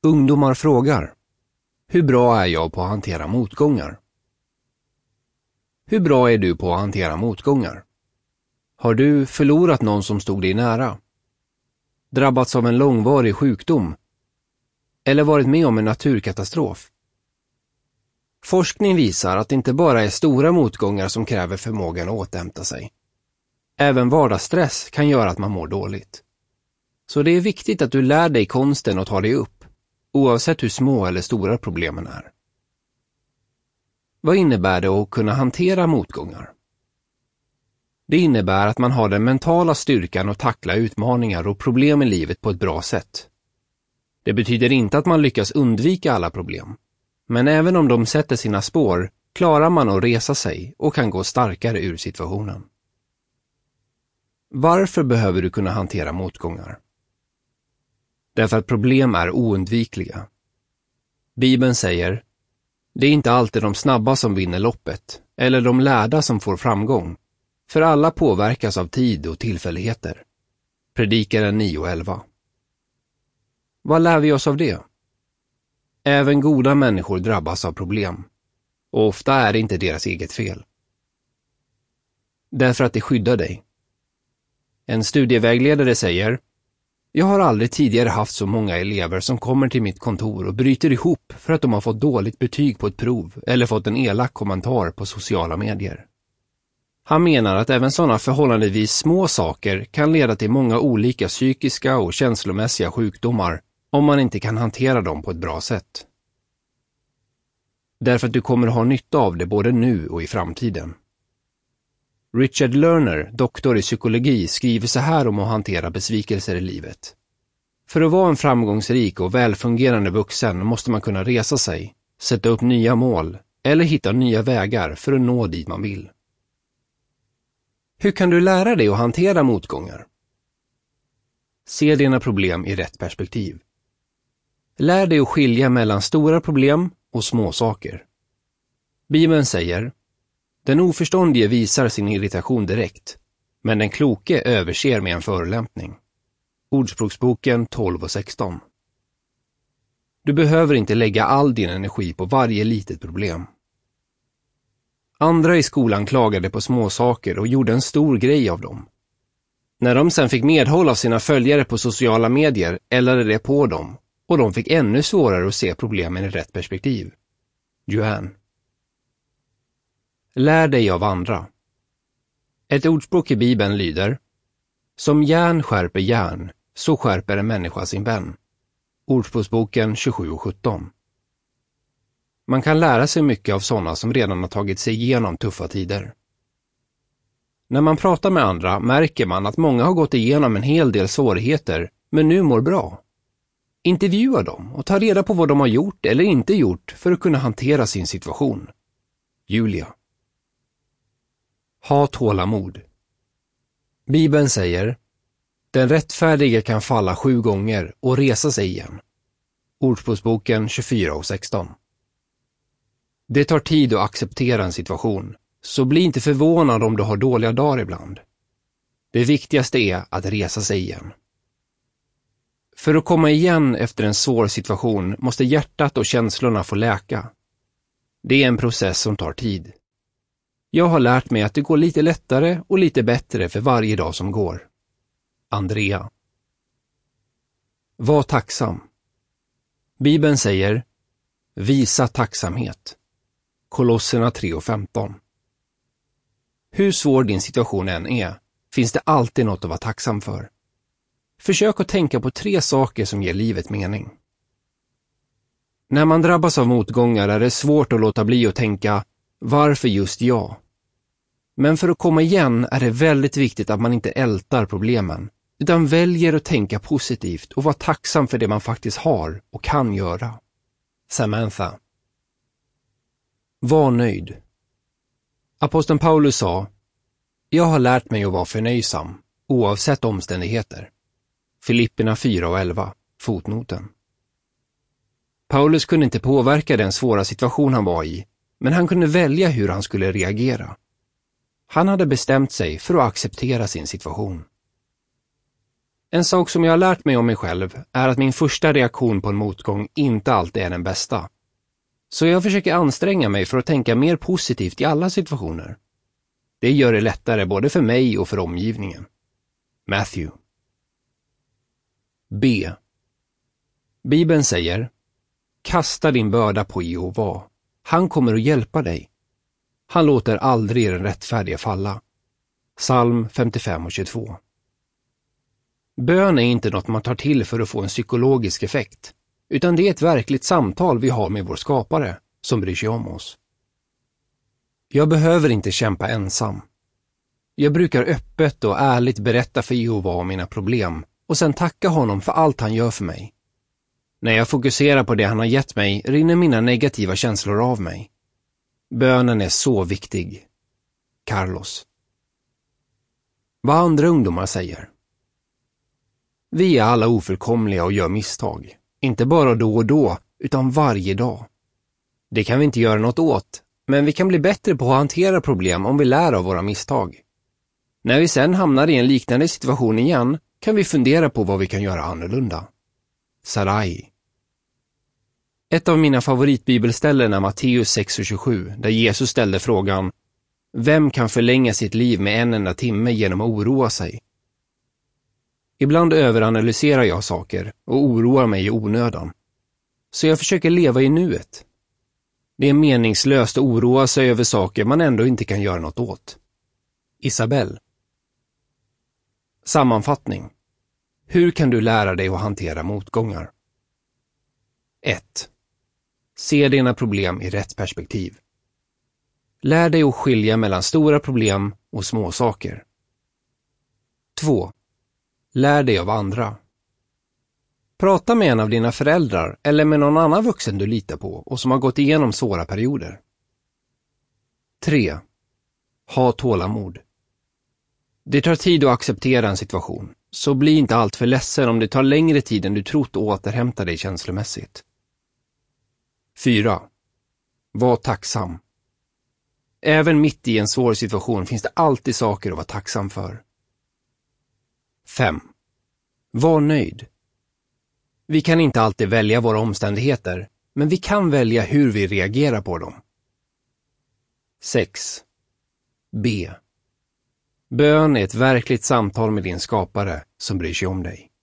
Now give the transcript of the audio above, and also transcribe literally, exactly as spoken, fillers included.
Ungdomar frågar: hur bra är jag på att hantera motgångar? Hur bra är du på att hantera motgångar? Har du förlorat någon som stod dig nära? Drabbats av en långvarig sjukdom? Eller varit med om en naturkatastrof? Forskning visar att det inte bara är stora motgångar som kräver förmågan att återhämta sig. Även vardagsstress kan göra att man mår dåligt. Så det är viktigt att du lär dig konsten att ta dig upp, oavsett hur små eller stora problemen är. Vad innebär det att kunna hantera motgångar? Det innebär att man har den mentala styrkan att tackla utmaningar och problem i livet på ett bra sätt. Det betyder inte att man lyckas undvika alla problem, men även om de sätter sina spår klarar man att resa sig och kan gå starkare ur situationen. Varför behöver du kunna hantera motgångar? Därför att problem är oundvikliga. Bibeln säger: det är inte alltid de snabba som vinner loppet, eller de lärda som får framgång, för alla påverkas av tid och tillfälligheter. Predikaren nio elva. Vad lär vi oss av det? Även goda människor drabbas av problem, och ofta är det inte deras eget fel. Därför att det skyddar dig. En studievägledare säger: jag har aldrig tidigare haft så många elever som kommer till mitt kontor och bryter ihop för att de har fått dåligt betyg på ett prov eller fått en elak kommentar på sociala medier. Han menar att även sådana förhållandevis små saker kan leda till många olika psykiska och känslomässiga sjukdomar om man inte kan hantera dem på ett bra sätt. Därför att du kommer att ha nytta av det både nu och i framtiden. Richard Lerner, doktor i psykologi, skriver så här om att hantera besvikelser i livet. För att vara en framgångsrik och välfungerande vuxen måste man kunna resa sig, sätta upp nya mål eller hitta nya vägar för att nå dit man vill. Hur kan du lära dig att hantera motgångar? Se dina problem i rätt perspektiv. Lär dig att skilja mellan stora problem och små saker. Bibeln säger: den oförståndige visar sin irritation direkt, men den kloke överser med en förolämpning. Ordspråksboken tolv och sexton. Du behöver inte lägga all din energi på varje litet problem. Andra i skolan klagade på små saker och gjorde en stor grej av dem. När de sen fick medhåll av sina följare på sociala medier eldade det på dem, och de fick ännu svårare att se problemen i rätt perspektiv. Johan. Lär dig av andra. Ett ordspråk i Bibeln lyder: som järn skärper järn, så skärper en människa sin vän. Ordspråksboken tjugosju och sjutton. Man kan lära sig mycket av sådana som redan har tagit sig igenom tuffa tider. När man pratar med andra märker man att många har gått igenom en hel del svårigheter, men nu mår bra. Intervjua dem och ta reda på vad de har gjort eller inte gjort för att kunna hantera sin situation. Julia. Ha tålamod. Bibeln säger: den rättfärdige kan falla sju gånger och resa sig igen. Ordspråksboken tjugofyra och sexton. Det tar tid att acceptera en situation, så bli inte förvånad om du har dåliga dagar ibland. Det viktigaste är att resa sig igen. För att komma igen efter en svår situation måste hjärtat och känslorna få läka. Det är en process som tar tid. Jag har lärt mig att det går lite lättare och lite bättre för varje dag som går. Andrea. Var tacksam. Bibeln säger: visa tacksamhet. Kolosserna tre och femton. Hur svår din situation än är, finns det alltid något att vara tacksam för. Försök att tänka på tre saker som ger livet mening. När man drabbas av motgångar är det svårt att låta bli att tänka: varför just jag? Men för att komma igen är det väldigt viktigt att man inte ältar problemen, utan väljer att tänka positivt och vara tacksam för det man faktiskt har och kan göra. Samantha. Var nöjd. Aposteln Paulus sa: jag har lärt mig att vara förnöjsam, oavsett omständigheter. Filipperna fyra och elva, fotnoten. Paulus kunde inte påverka den svåra situation han var i, men han kunde välja hur han skulle reagera. Han hade bestämt sig för att acceptera sin situation. En sak som jag har lärt mig om mig själv är att min första reaktion på en motgång inte alltid är den bästa. Så jag försöker anstränga mig för att tänka mer positivt i alla situationer. Det gör det lättare både för mig och för omgivningen. Matthew. B. Bibeln säger: kasta din börda på Jehova. Han kommer att hjälpa dig. Han låter aldrig den rättfärdiga falla. Psalm femtiofem och tjugotvå. Bön är inte något man tar till för att få en psykologisk effekt, utan det är ett verkligt samtal vi har med vår skapare som bryr sig om oss. Jag behöver inte kämpa ensam. Jag brukar öppet och ärligt berätta för Jehova om mina problem och sen tacka honom för allt han gör för mig. När jag fokuserar på det han har gett mig rinner mina negativa känslor av mig. Bönen är så viktig. Carlos. Vad andra ungdomar säger. Vi är alla ofullkomliga och gör misstag. Inte bara då och då, utan varje dag. Det kan vi inte göra något åt, men vi kan bli bättre på att hantera problem om vi lär av våra misstag. När vi sen hamnar i en liknande situation igen kan vi fundera på vad vi kan göra annorlunda. Sarai. Ett av mina favoritbibelställen är Matteus sex och tjugosju, där Jesus ställde frågan: vem kan förlänga sitt liv med en enda timme genom att oroa sig? Ibland överanalyserar jag saker och oroar mig i onödan. Så jag försöker leva i nuet. Det är meningslöst att oroa sig över saker man ändå inte kan göra något åt. Isabel. Sammanfattning. Hur kan du lära dig att hantera motgångar? ett. Se dina problem i rätt perspektiv. Lär dig att skilja mellan stora problem och små saker. två. Lär dig av andra. Prata med en av dina föräldrar eller med någon annan vuxen du litar på och som har gått igenom svåra perioder. tre. Ha tålamod. Det tar tid att acceptera en situation, så bli inte allt för ledsen om det tar längre tid än du trott att återhämta dig känslomässigt. fyra. Var tacksam. Även mitt i en svår situation finns det alltid saker att vara tacksam för. fem. Var nöjd. Vi kan inte alltid välja våra omständigheter, men vi kan välja hur vi reagerar på dem. sex. B. Bön är ett verkligt samtal med din skapare som bryr sig om dig.